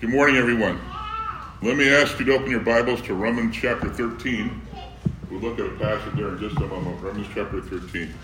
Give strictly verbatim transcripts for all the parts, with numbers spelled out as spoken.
Good morning, everyone. Let me ask you to open your Bibles to Romans chapter thirteen. We'll look at a passage there in just a moment. Romans chapter thirteen.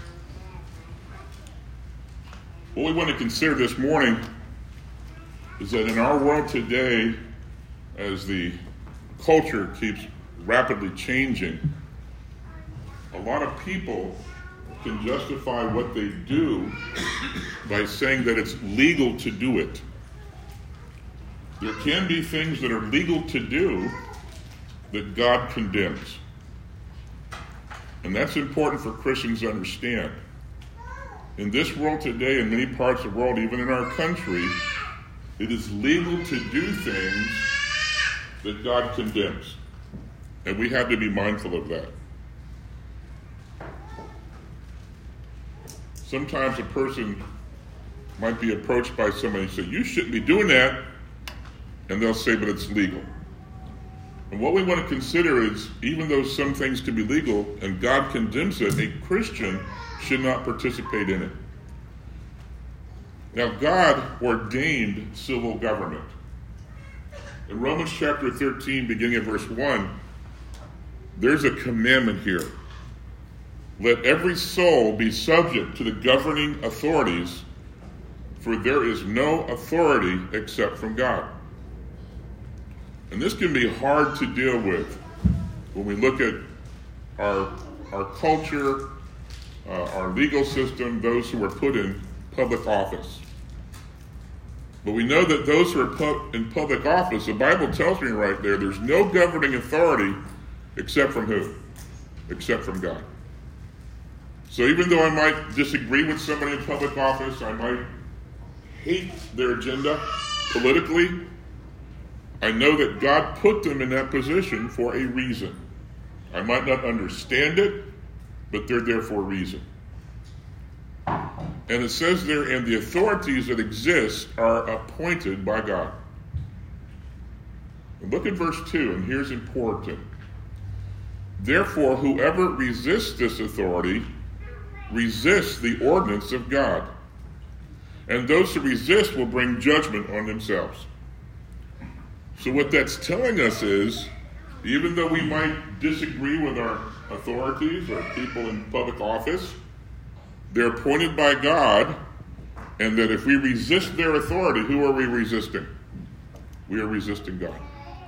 What we want to consider this morning is that in our world today, as the culture keeps rapidly changing, a lot of people can justify what they do by saying that it's legal to do it. There can be things that are legal to do that God condemns. And that's important for Christians to understand. In this world today, in many parts of the world, even in our country, it is legal to do things that God condemns. And we have to be mindful of that. Sometimes a person might be approached by somebody and say, "You shouldn't be doing that." And they'll say, "But it's legal." And what we want to consider is, even though some things can be legal and God condemns it, a Christian should not participate in it. Now, God ordained civil government. In Romans chapter thirteen, beginning at verse one, there's a commandment here. Let every soul be subject to the governing authorities, for there is no authority except from God. And this can be hard to deal with when we look at our, our culture, uh, our legal system, those who are put in public office. But we know that those who are put in public office, the Bible tells me right there, there's no governing authority except from who? Except from God. So even though I might disagree with somebody in public office, I might hate their agenda politically, I know that God put them in that position for a reason. I might not understand it, but they're there for a reason. And it says there, and the authorities that exist are appointed by God. And look at verse two, and here's important. Therefore, whoever resists this authority resists the ordinance of God. And those who resist will bring judgment on themselves. So what that's telling us is, even though we might disagree with our authorities or people in public office, they're appointed by God, and that if we resist their authority, who are we resisting? We are resisting God.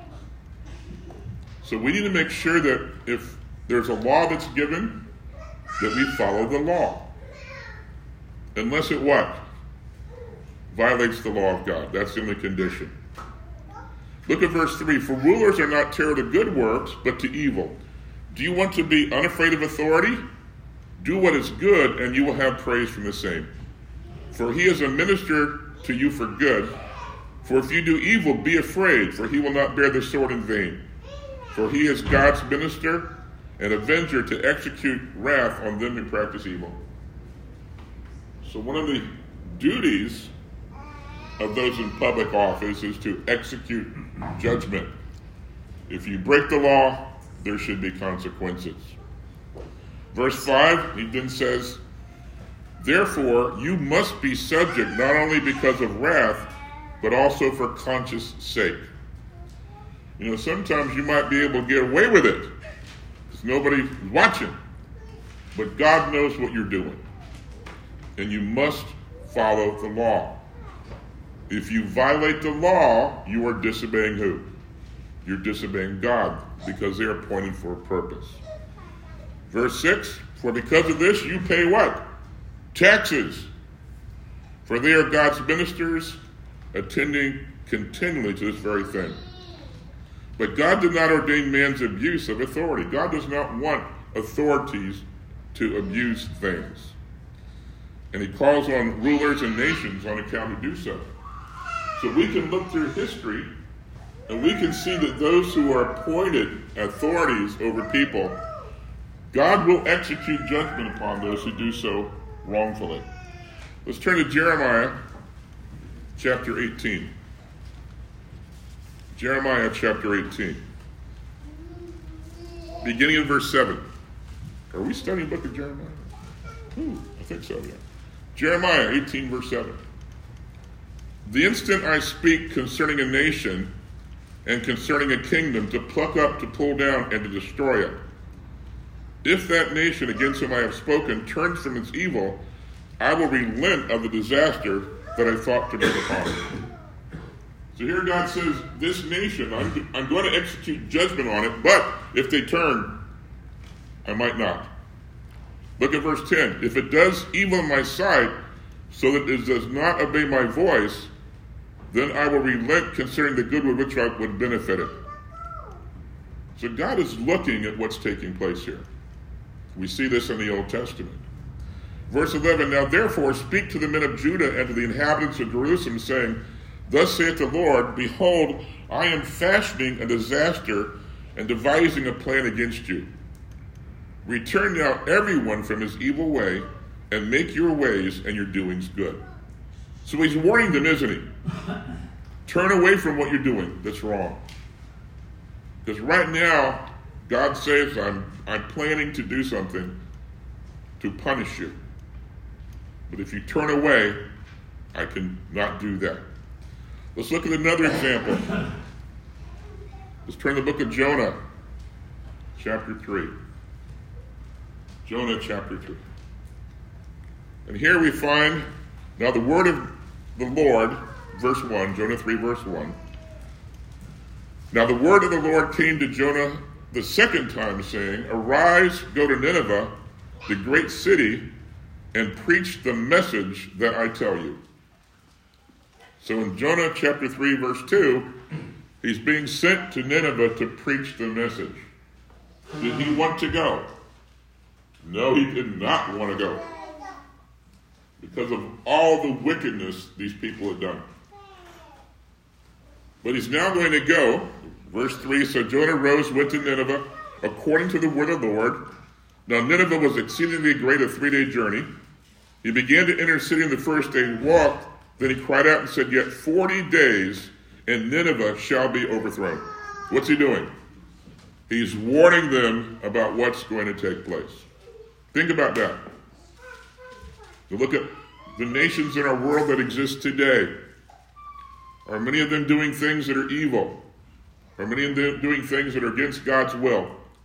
So we need to make sure that if there's a law that's given, that we follow the law. Unless it what? Violates the law of God. That's the only condition. Look at verse three. For rulers are not terror to good works, but to evil. Do you want to be unafraid of authority? Do what is good, and you will have praise from the same. For he is a minister to you for good. For if you do evil, be afraid, for he will not bear the sword in vain. For he is God's minister, an avenger to execute wrath on them who practice evil. So one of the duties of those in public office is to execute judgment. If you break the law, there should be consequences. Verse five, he then says, therefore you must be subject not only because of wrath, but also for conscience sake. You know, sometimes you might be able to get away with it because nobody's watching. But God knows what you're doing. And you must follow the law. If you violate the law, you are disobeying who? You're disobeying God, because they are appointed for a purpose. Verse six, for because of this you pay what? Taxes. For they are God's ministers, attending continually to this very thing. But God did not ordain man's abuse of authority. God does not want authorities to abuse things. And he calls on rulers and nations on account to do so. So we can look through history and we can see that those who are appointed authorities over people, God will execute judgment upon those who do so wrongfully. Let's turn to Jeremiah chapter eighteen. Jeremiah chapter eighteen. Beginning in verse seven. Are we studying the book of Jeremiah? Ooh, I think so, yeah. Jeremiah eighteen, verse seven. The instant I speak concerning a nation and concerning a kingdom to pluck up, to pull down, and to destroy it, if that nation against whom I have spoken turns from its evil, I will relent of the disaster that I thought to bring upon it. So here God says, this nation, I'm, I'm going to execute judgment on it, but if they turn, I might not. Look at verse ten. If it does evil in my sight, so that it does not obey my voice, then I will relent concerning the good with which I would benefit it. So God is looking at what's taking place here. We see this in the Old Testament. Verse eleven, now therefore speak to the men of Judah and to the inhabitants of Jerusalem, saying, thus saith the Lord, behold, I am fashioning a disaster and devising a plan against you. Return now everyone from his evil way, and make your ways and your doings good. So he's warning them, isn't he? Turn away from what you're doing that's wrong. Because right now, God says, I'm, I'm planning to do something to punish you. But if you turn away, I can not do that. Let's look at another example. Let's turn to the book of Jonah, chapter three. Jonah, chapter three. And here we find, now the word of the Lord, verse one, Jonah three, verse one. Now the word of the Lord came to Jonah the second time, saying, arise, go to Nineveh, the great city, and preach the message that I tell you. So in Jonah chapter three, verse two, he's being sent to Nineveh to preach the message. Did he want to go? No, he did not want to go. Because of all the wickedness these people had done. But he's now going to go. Verse three, so Jonah rose, went to Nineveh, according to the word of the Lord. Now Nineveh was exceedingly great, a three-day journey. He began to enter the city on the first day and walked. Then he cried out and said, yet forty days, and Nineveh shall be overthrown. What's he doing? He's warning them about what's going to take place. Think about that. To look at the nations in our world that exist today. Are many of them doing things that are evil? Are many of them doing things that are against God's will?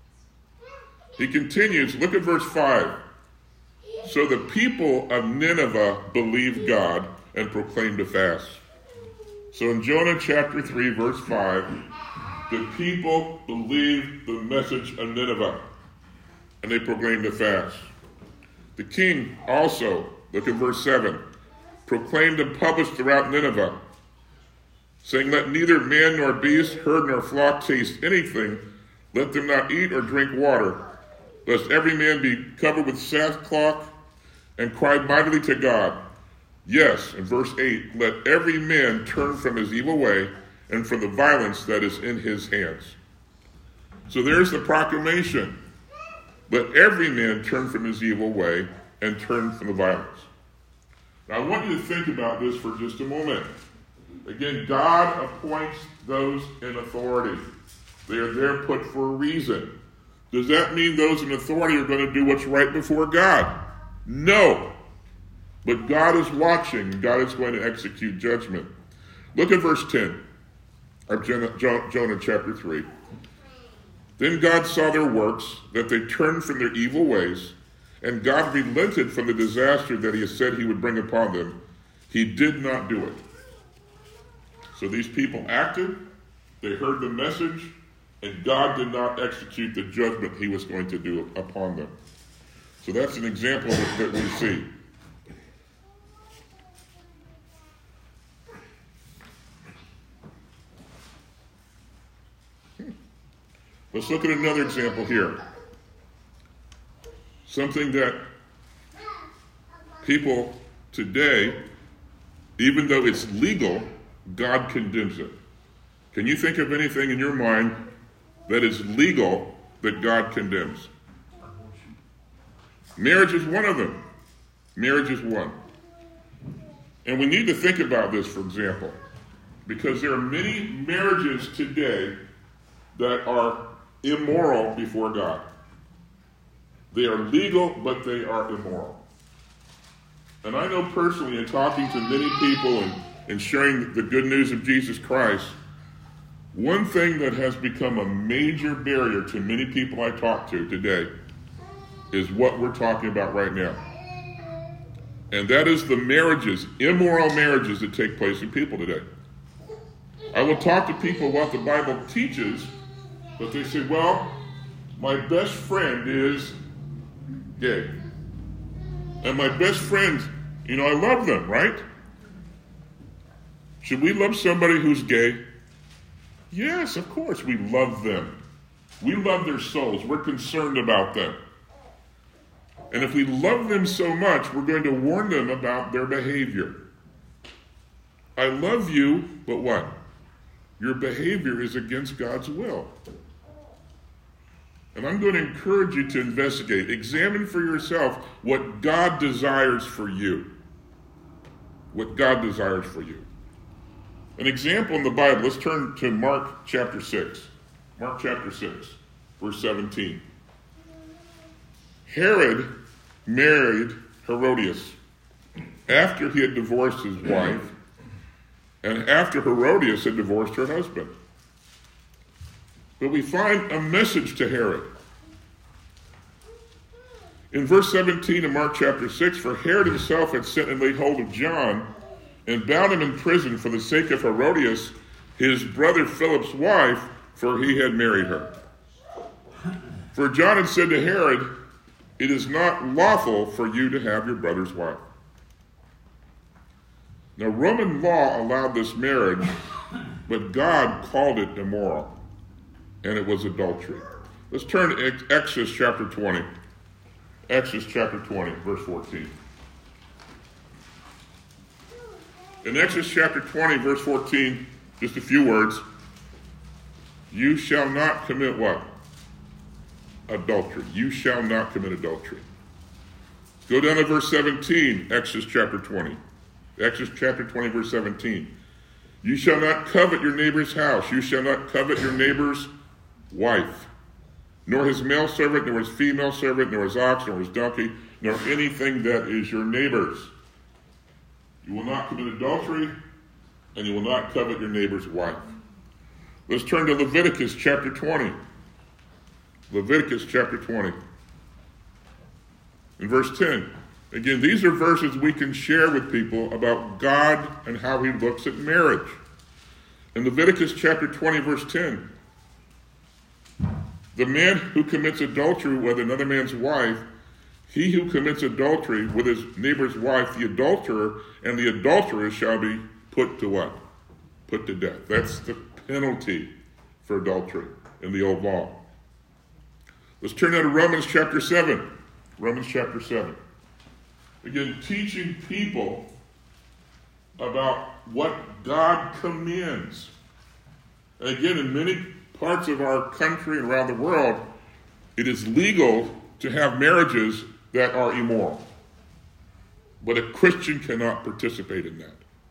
He continues, look at verse five. So the people of Nineveh believed God and proclaimed a fast. So in Jonah chapter three, verse five, the people believed the message of Nineveh, and they proclaimed a fast. The king also, look at verse seven, proclaimed and published throughout Nineveh, saying, let neither man nor beast, herd nor flock taste anything, let them not eat or drink water, lest every man be covered with sackcloth, and cry mightily to God. Yes, in verse eight, let every man turn from his evil way and from the violence that is in his hands. So there's the proclamation. Let every man turn from his evil way and turn from the violence. Now I want you to think about this for just a moment. Again, God appoints those in authority. They are there put for a reason. Does that mean those in authority are going to do what's right before God? No. But God is watching. God is going to execute judgment. Look at verse ten of Jonah, Jonah chapter three. Then God saw their works, that they turned from their evil ways, and God relented from the disaster that he had said he would bring upon them. He did not do it. So these people acted, they heard the message, and God did not execute the judgment he was going to do upon them. So that's an example that, that we see. Let's look at another example here. Something that people today, even though it's legal, God condemns it. Can you think of anything in your mind that is legal that God condemns? Marriage is one of them. Marriage is one. And we need to think about this, for example, because there are many marriages today that are immoral before God. They are legal, but they are immoral. And I know personally, in talking to many people and and sharing the good news of Jesus Christ, one thing that has become a major barrier to many people I talk to today is what we're talking about right now. And that is the marriages, immoral marriages that take place in people today. I will talk to people what the Bible teaches, but they say, well, my best friend is gay. And my best friend, you know, I love them, right? Should we love somebody who's gay? Yes, of course, we love them. We love their souls. We're concerned about them. And if we love them so much, we're going to warn them about their behavior. I love you, but what? Your behavior is against God's will. And I'm going to encourage you to investigate. Examine for yourself what God desires for you. What God desires for you. An example in the Bible, let's turn to Mark chapter six. Mark chapter six, verse seventeen. Herod married Herodias after he had divorced his wife and after Herodias had divorced her husband. But we find a message to Herod. In verse seventeen of Mark chapter six, for Herod himself had sent and laid hold of John and bound him in prison for the sake of Herodias, his brother Philip's wife, for he had married her. For John had said to Herod, it is not lawful for you to have your brother's wife. Now, Roman law allowed this marriage, but God called it immoral, and it was adultery. Let's turn to Exodus chapter twenty. Exodus chapter twenty, verse fourteen. In Exodus chapter twenty, verse fourteen, just a few words. You shall not commit what? Adultery. You shall not commit adultery. Go down to verse seventeen, Exodus chapter twenty. Exodus chapter twenty, verse seventeen. You shall not covet your neighbor's house. You shall not covet your neighbor's wife, nor his male servant, nor his female servant, nor his ox, nor his donkey, nor anything that is your neighbor's. You will not commit adultery, and you will not covet your neighbor's wife. Let's turn to Leviticus chapter twenty. Leviticus chapter twenty. In verse ten. Again, these are verses we can share with people about God and how he looks at marriage. In Leviticus chapter twenty, verse ten. The man who commits adultery with another man's wife, he who commits adultery with his neighbor's wife, the adulterer, and the adulteress shall be put to what? Put to death. That's the penalty for adultery in the old law. Let's turn now to Romans chapter seven. Romans chapter seven. Again, teaching people about what God commends. And again, in many parts of our country and around the world, it is legal to have marriages that are immoral. But a Christian cannot participate in that.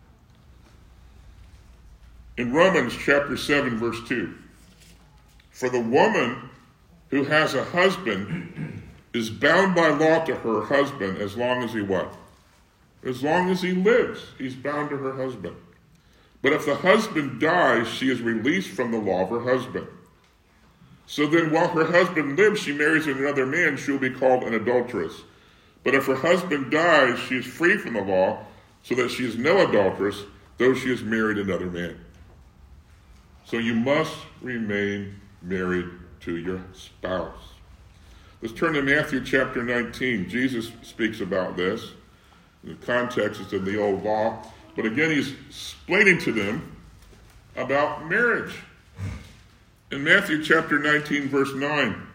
In Romans chapter seven, verse two, for the woman who has a husband is bound by law to her husband as long as he what? As long as he lives, he's bound to her husband. But if the husband dies, she is released from the law of her husband. So then while her husband lives, she marries another man, she will be called an adulteress. But if her husband dies, she is free from the law, so that she is no adulteress, though she has married another man. So you must remain married to your spouse. Let's turn to Matthew chapter nineteen. Jesus speaks about this. The context is in the old law. But again, he's explaining to them about marriage. In Matthew chapter nineteen, verse nine,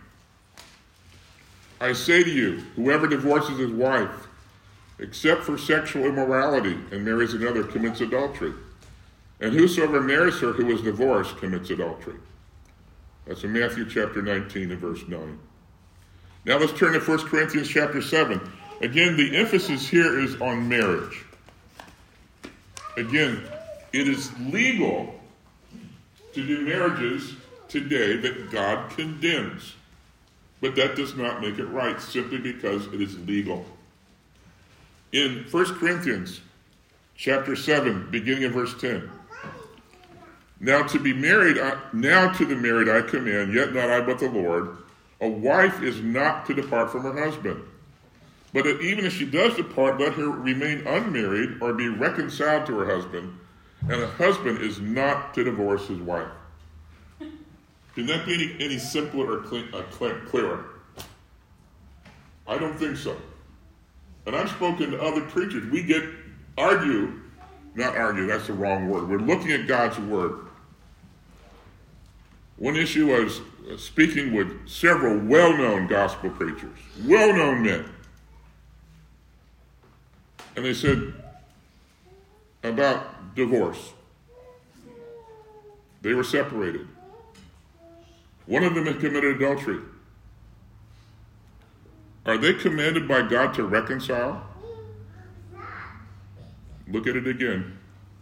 I say to you, whoever divorces his wife, except for sexual immorality, and marries another, commits adultery. And whosoever marries her who is divorced commits adultery. That's in Matthew chapter nineteen and verse nine. Now let's turn to First Corinthians chapter seven. Again, the emphasis here is on marriage. Again, it is legal to do marriages today that God condemns. But that does not make it right, simply because it is legal. In First Corinthians chapter seven, beginning in verse ten. Now to be married, now to the married I command, yet not I but the Lord, a wife is not to depart from her husband. But even if she does depart, let her remain unmarried or be reconciled to her husband, and a husband is not to divorce his wife. Can that be any, any simpler or clear, uh, clearer? I don't think so. And I've spoken to other preachers. We get argue, not argue, that's the wrong word. We're looking at God's word. One issue I was speaking with several well-known gospel preachers, well-known men. And they said about divorce. They were separated. One of them had committed adultery. Are they commanded by God to reconcile? Look at it again.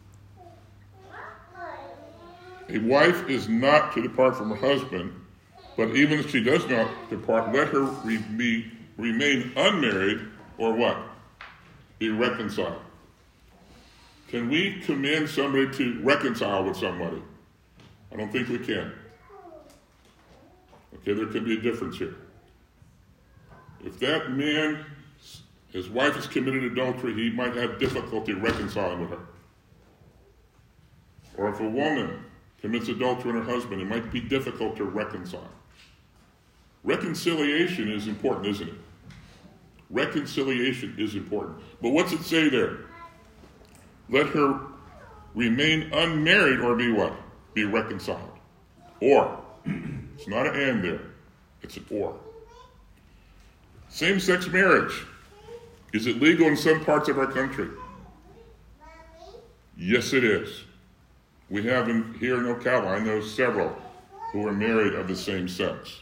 A wife is not to depart from her husband, but even if she does not depart, let her re- be, remain unmarried, or what? Be reconciled. Can we command somebody to reconcile with somebody? I don't think we can. Okay, there could be a difference here. If that man, his wife has committed adultery, he might have difficulty reconciling with her. Or if a woman commits adultery with her husband, it might be difficult to reconcile. Reconciliation is important, isn't it? Reconciliation is important. But what's it say there? Let her remain unmarried or be what? Be reconciled. Or. It's not an and there. It's an or. Same-sex marriage. Is it legal in some parts of our country? Yes, it is. We have in, here in Ocala, I know several who are married of the same sex.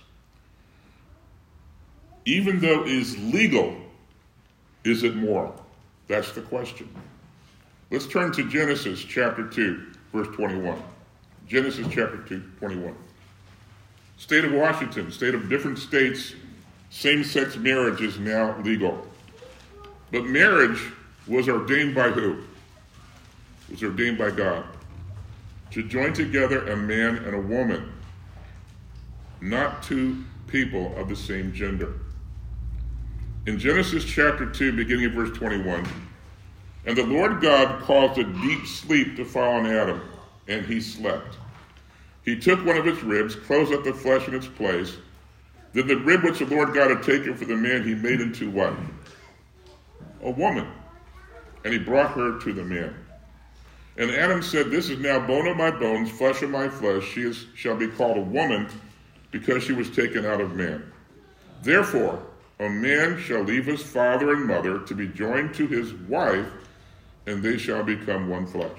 Even though it is legal, is it moral? That's the question. Let's turn to Genesis chapter two, verse twenty-one. Genesis chapter two, twenty-one. State of Washington, state of different states, same-sex marriage is now legal. But marriage was ordained by who? It was ordained by God. To join together a man and a woman, not two people of the same gender. In Genesis chapter two, beginning at verse twenty-one, and the Lord God caused a deep sleep to fall on Adam, and he slept. He took one of his ribs, closed up the flesh in its place. Then the rib which the Lord God had taken for the man, he made into what? A woman. And he brought her to the man. And Adam said, this is now bone of my bones, flesh of my flesh. She is, shall be called a woman because she was taken out of man. Therefore, a man shall leave his father and mother to be joined to his wife, and they shall become one flesh.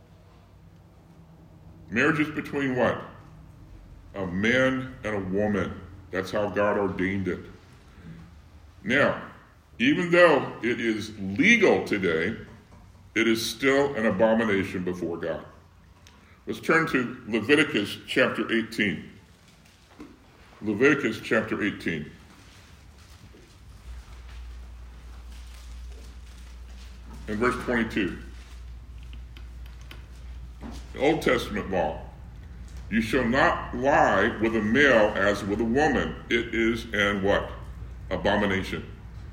Marriage is between what? A man and a woman. That's how God ordained it. Now, even though it is legal today, it is still an abomination before God. Let's turn to Leviticus chapter eighteen. Leviticus chapter eighteen. And verse twenty-two. The Old Testament law. You shall not lie with a male as with a woman. It is an what? Abomination.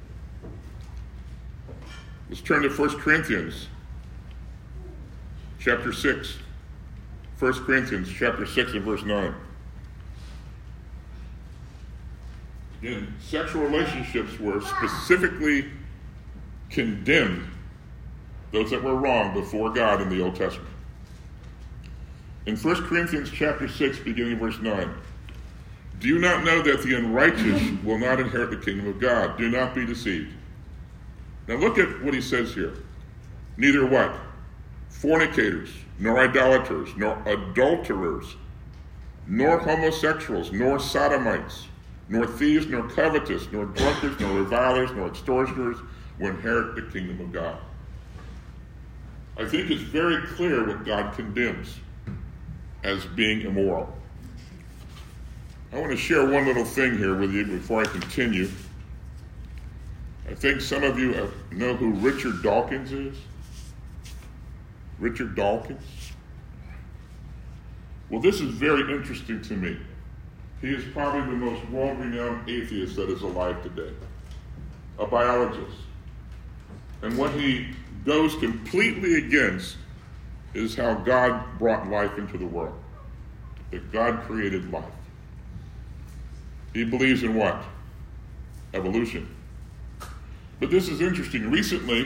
Let's turn to First Corinthians chapter six. First Corinthians chapter six and verse nine. Again, sexual relationships were specifically condemned, those that were wrong before God in the Old Testament. In First Corinthians chapter six, beginning verse nine, do you not know that the unrighteous will not inherit the kingdom of God? Do not be deceived. Now look at what he says here. Neither what? Fornicators, nor idolaters, nor adulterers, nor homosexuals, nor sodomites, nor thieves, nor covetous, nor drunkards, nor revilers, nor extortioners will inherit the kingdom of God. I think it's very clear what God condemns as being immoral. I want to share one little thing here with you before I continue. I think some of you know who Richard Dawkins is. Richard Dawkins? Well, this is very interesting to me. He is probably the most world-renowned atheist that is alive today, a biologist. And what he goes completely against is how God brought life into the world, that God created life. He believes in what? Evolution. But this is interesting. Recently,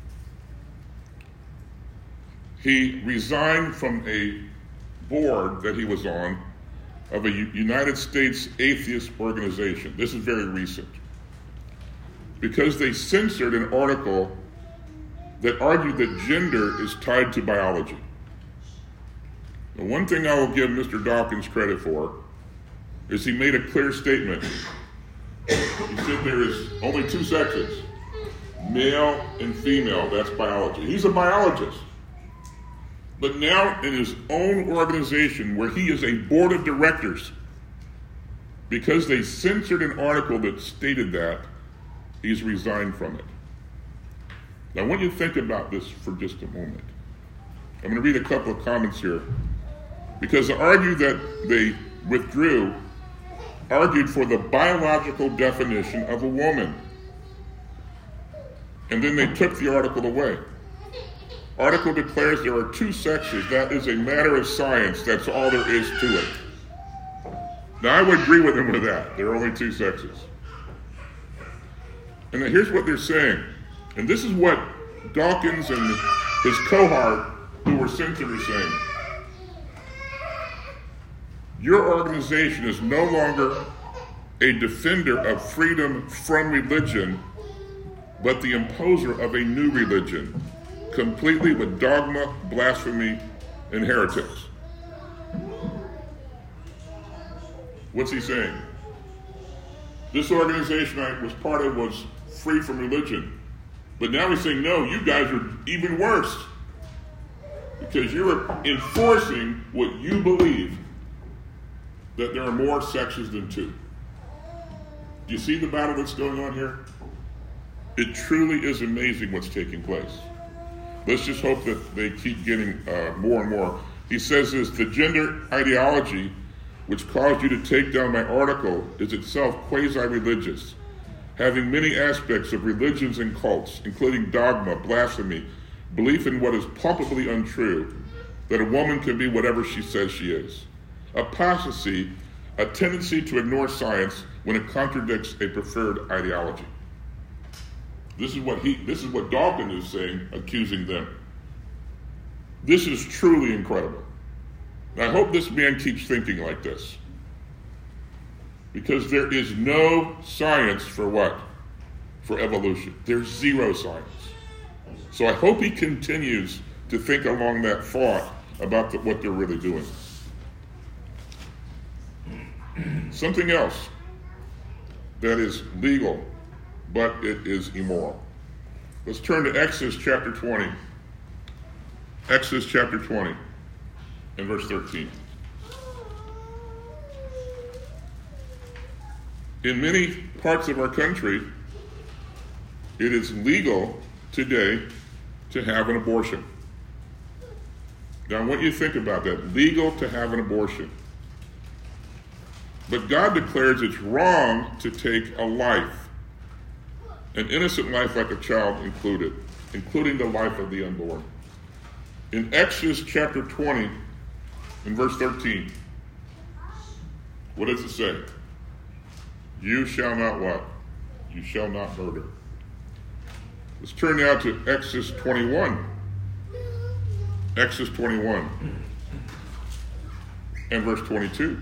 he resigned from a board that he was on of a U- United States atheist organization. This is very recent. Because they censored an article that argued that gender is tied to biology. The one thing I will give Mister Dawkins credit for is he made a clear statement. He said there is only two sexes, male and female. That's biology. He's a biologist. But now in his own organization, where he is a board of directors, because they censored an article that stated that, he's resigned from it. Now, I want you to think about this for just a moment. I'm going to read a couple of comments here. Because to argue that they withdrew, argued for the biological definition of a woman. And then they took the article away. Article declares there are two sexes. That is a matter of science. That's all there is to it. Now, I would agree with them with that. There are only two sexes. And then here's what they're saying. And this is what Dawkins and his cohort who were censored are saying. Your organization is no longer a defender of freedom from religion, but the imposer of a new religion, completely with dogma, blasphemy, and heretics. What's he saying? This organization I was part of was free from religion. But now he's saying, no, you guys are even worse. Because you're enforcing what you believe, that there are more sexes than two. Do you see the battle that's going on here? It truly is amazing what's taking place. Let's just hope that they keep getting uh, more and more. He says this, the gender ideology which caused you to take down my article is itself quasi-religious, having many aspects of religions and cults, including dogma, blasphemy, belief in what is palpably untrue, that a woman can be whatever she says she is. Apostasy, a tendency to ignore science when it contradicts a preferred ideology. This is what he, this is what Dawkins is saying, accusing them. This is truly incredible. And I hope this man keeps thinking like this. Because there is no science for what? For evolution. There's zero science. So I hope he continues to think along that thought about the, what they're really doing. Something else that is legal, but it is immoral. Let's turn to Exodus chapter twenty. Exodus chapter twenty and verse thirteen. In many parts of our country, it is legal today to have an abortion. Now, I want you to think about that. Legal to have an abortion. But God declares it's wrong to take a life, an innocent life like a child included, including the life of the unborn. In Exodus chapter twenty, in verse thirteen, what does it say? You shall not what? You shall not murder. Let's turn now to Exodus twenty-one. Exodus twenty-one and verse twenty-two.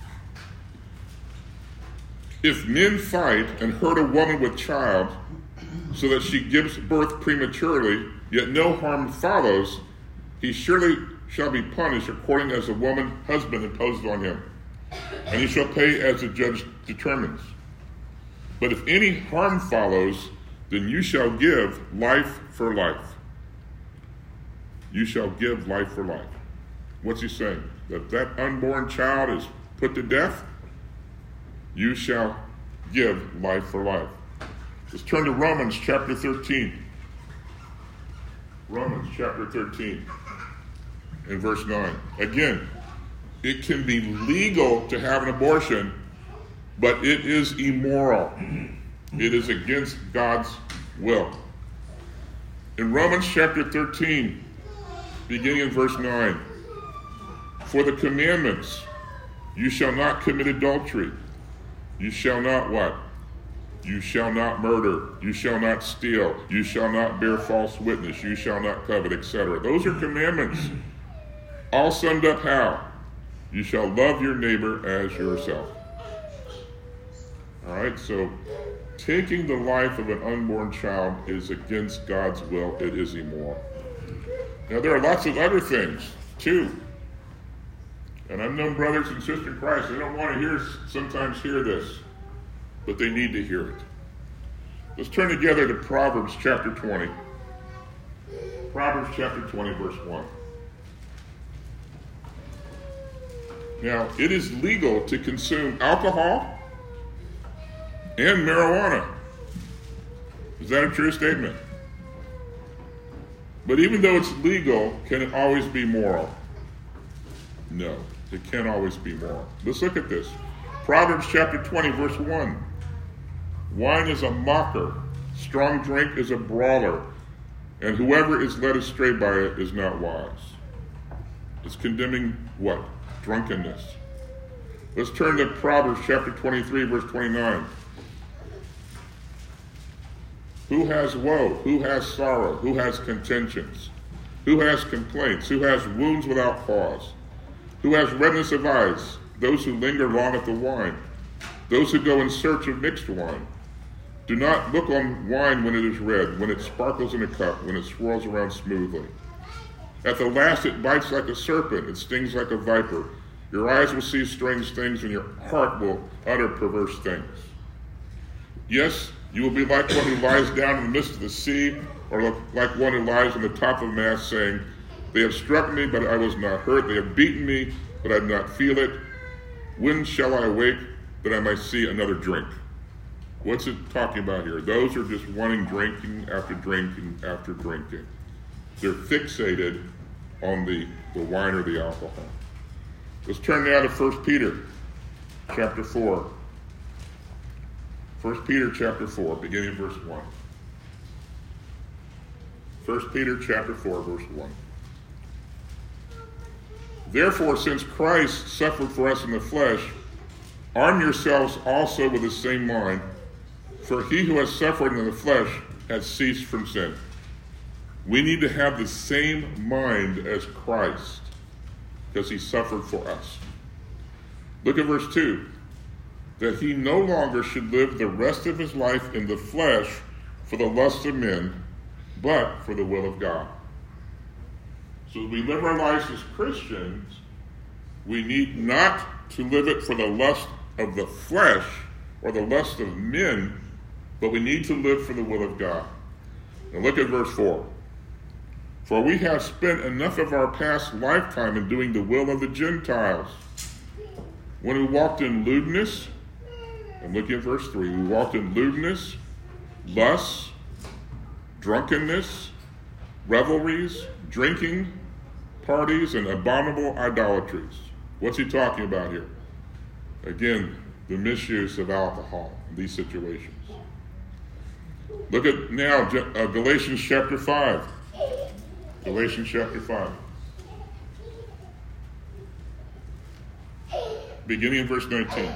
If men fight and hurt a woman with child so that she gives birth prematurely, yet no harm follows, he surely shall be punished according as the woman's husband imposed on him, and he shall pay as the judge determines. But if any harm follows, then you shall give life for life. You shall give life for life. What's he saying? That that unborn child is put to death? You shall give life for life. Let's turn to Romans chapter thirteen. Romans chapter thirteen. in verse nine. Again, it can be legal to have an abortion, but it is immoral. It is against God's will. In Romans chapter thirteen, beginning in verse nine, for the commandments, you shall not commit adultery. You shall not what? You shall not murder. You shall not steal. You shall not bear false witness. You shall not covet, et cetera. Those are commandments. All summed up how? You shall love your neighbor as yourself. All right, so taking the life of an unborn child is against God's will. It is immoral. Now, there are lots of other things, too. And I've known brothers and sisters in Christ, they don't want to hear, sometimes hear this, but they need to hear it. Let's turn together to Proverbs chapter twenty. Proverbs chapter twenty, verse one. Now, it is legal to consume alcohol and marijuana. Is that a true statement? But even though it's legal, can it always be moral? No, it can't always be moral. Let's look at this. Proverbs chapter twenty, verse one. Wine is a mocker, strong drink is a brawler, and whoever is led astray by it is not wise. It's condemning what? Drunkenness. Let's turn to Proverbs chapter twenty-three, verse twenty-nine. Who has woe? Who has sorrow? Who has contentions? Who has complaints? Who has wounds without cause? Who has redness of eyes? Those who linger long at the wine. Those who go in search of mixed wine. Do not look on wine when it is red, when it sparkles in a cup, when it swirls around smoothly. At the last it bites like a serpent, it stings like a viper. Your eyes will see strange things, and your heart will utter perverse things. Yes, you will be like one who lies down in the midst of the sea, or like one who lies on the top of a mast, saying, they have struck me, but I was not hurt. They have beaten me, but I did not feel it. When shall I awake, that I might see another drink? What's it talking about here? Those are just wanting drinking after drinking after drinking. They're fixated on the, the wine or the alcohol. Let's turn now to First Peter chapter four. First Peter chapter four, beginning verse one. First Peter chapter four, verse one. Therefore, since Christ suffered for us in the flesh, arm yourselves also with the same mind, for he who has suffered in the flesh has ceased from sin. We need to have the same mind as Christ, because he suffered for us. Look at verse two. That he no longer should live the rest of his life in the flesh for the lust of men, but for the will of God. So as we live our lives as Christians, we need not to live it for the lust of the flesh or the lust of men, but we need to live for the will of God. Now look at verse four. For we have spent enough of our past lifetime in doing the will of the Gentiles. When we walked in lewdness, and look at verse three, we walked in lewdness, lust, drunkenness, revelries, drinking, parties, and abominable idolatries. What's he talking about here? Again, the misuse of alcohol in these situations. Look at now uh, Galatians chapter five. Galatians chapter five. Beginning in verse nineteen.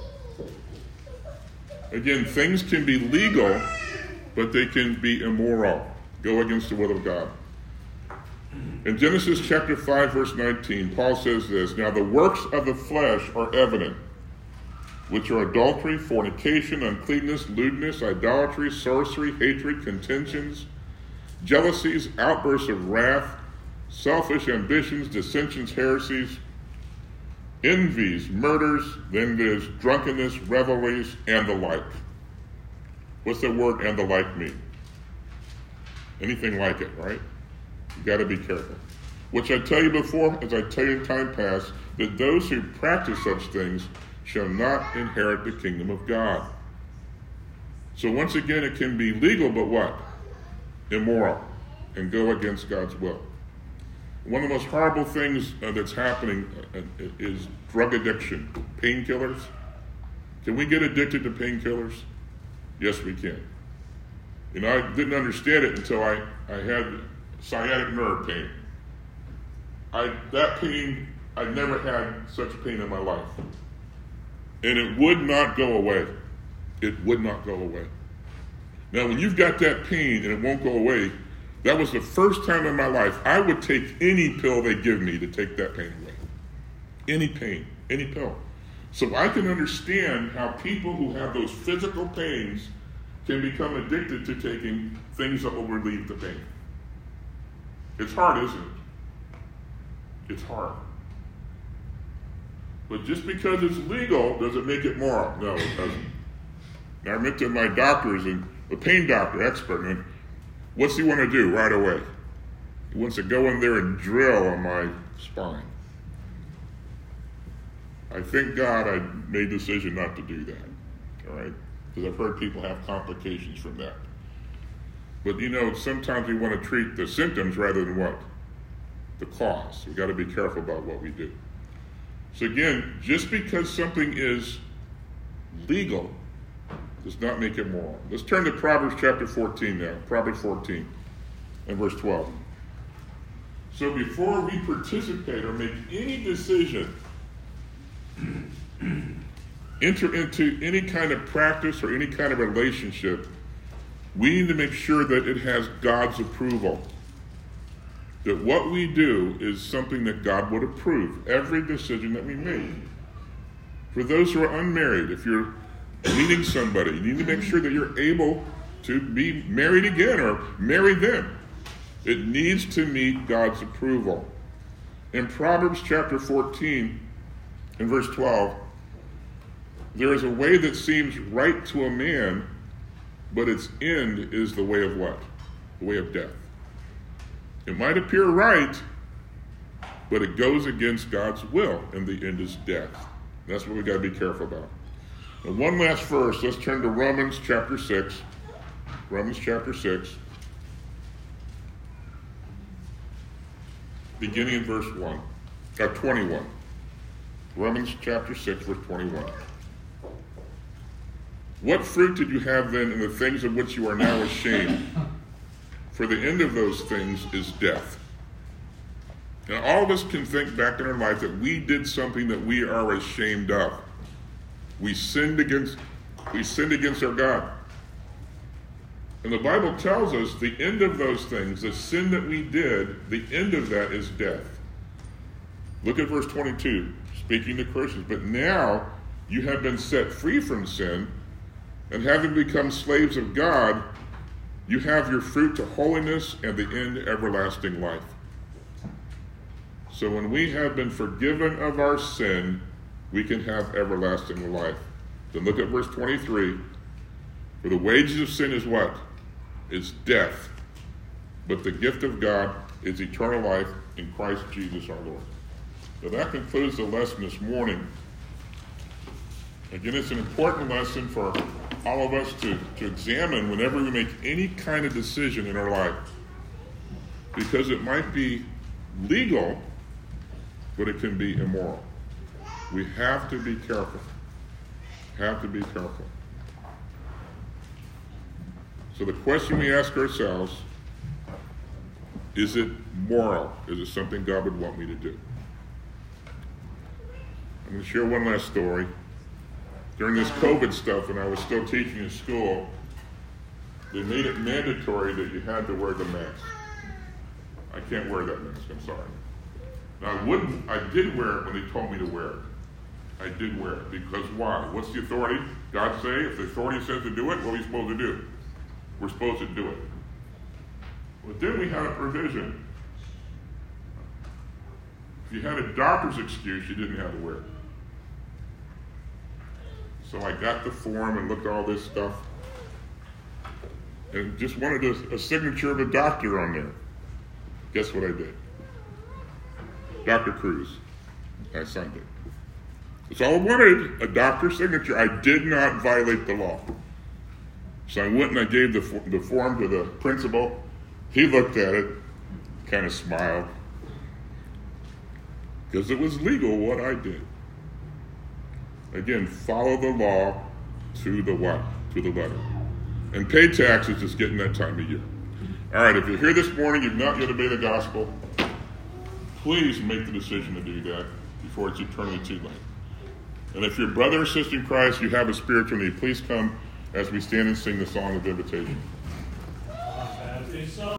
Again, things can be legal, but they can be immoral. Go against the will of God. In Genesis chapter five, verse nineteen, Paul says this, now the works of the flesh are evident, which are adultery, fornication, uncleanness, lewdness, idolatry, sorcery, hatred, contentions, jealousies, outbursts of wrath, selfish ambitions, dissensions, heresies, envies, murders, then there's drunkenness, revelries, and the like. What's the word and the like mean? Anything like it, right? You got to be careful. Which I tell you before, as I tell you in time past, that those who practice such things shall not inherit the kingdom of God. So once again, it can be legal, but what? Immoral, and go against God's will. one of the most horrible things uh, that's happening uh, is drug addiction, painkillers. Can we get addicted to painkillers? Yes, we can. You know, I didn't understand it until I, I had sciatic nerve pain. I that pain, I never had such pain in my life. And it would not go away. It would not go away. Now, when you've got that pain and it won't go away, that was the first time in my life I would take any pill they give me to take that pain away. Any pain, any pill. So I can understand how people who have those physical pains can become addicted to taking things that will relieve the pain. It's hard, isn't it? It's hard. But just because it's legal doesn't make it moral. No, it doesn't. Now, I went to my doctors, and a pain doctor, expert, and what's he want to do right away? He wants to go in there and drill on my spine. I thank God I made the decision not to do that, all right? Because I've heard people have complications from that. But, you know, sometimes we want to treat the symptoms rather than what? The cause. We've got to be careful about what we do. So again, just because something is legal does not make it moral. Let's turn to Proverbs chapter fourteen now. Proverbs fourteen and verse twelve. So before we participate or make any decision, enter into any kind of practice or any kind of relationship, we need to make sure that it has God's approval. That what we do is something that God would approve, every decision that we make. For those who are unmarried, if you're meeting somebody, you need to make sure that you're able to be married again or marry them. It needs to meet God's approval. In Proverbs chapter fourteen and verse twelve, there is a way that seems right to a man, but its end is the way of what? The way of death. It might appear right, but it goes against God's will, and the end is death. That's what we've got to be careful about. And one last verse, let's turn to Romans chapter six. Romans chapter six. Beginning in verse one, uh, twenty-one. Romans chapter six, verse twenty-one. What fruit did you have then in the things of which you are now ashamed? For the end of those things is death. And all of us can think back in our life that we did something that we are ashamed of. We sinned against, we sinned against our God. And the Bible tells us the end of those things, the sin that we did, the end of that is death. Look at verse twenty-two, speaking to Christians. But now you have been set free from sin, and having become slaves of God, you have your fruit to holiness and the end everlasting life. So when we have been forgiven of our sin, we can have everlasting life. Then look at verse twenty-three. For the wages of sin is what? It's death. But the gift of God is eternal life in Christ Jesus our Lord. So that concludes the lesson this morning. Again, it's an important lesson for all of us to, to examine whenever we make any kind of decision in our life. Because it might be legal, but it can be immoral. We have to be careful. Have to be careful. So the question we ask ourselves, is it moral? Is it something God would want me to do? I'm going to share one last story. During this COVID stuff, when I was still teaching in school, they made it mandatory that you had to wear the mask. I can't wear that mask, I'm sorry. Now, I wouldn't, I did wear it when they told me to wear it. I did wear it, because why? What's the authority? God say, if the authority says to do it, what are we supposed to do? We're supposed to do it. But then we had a provision. If you had a doctor's excuse, you didn't have to wear it. So I got the form and looked at all this stuff and just wanted a, a signature of a doctor on there. Guess what I did? Doctor Cruz. I signed it. That's all I wanted, a doctor's signature. I did not violate the law. So I went and I gave the, the form to the principal. He looked at it, kind of smiled. because it was legal what I did. Again, follow the law to the what? To the letter. And pay taxes is getting that time of year. All right, if you're here this morning, you've not yet obeyed the gospel, please make the decision to do that before it's eternally too late. And if you're brother or sister in Christ, you have a spiritual need, please come as we stand and sing the song of invitation.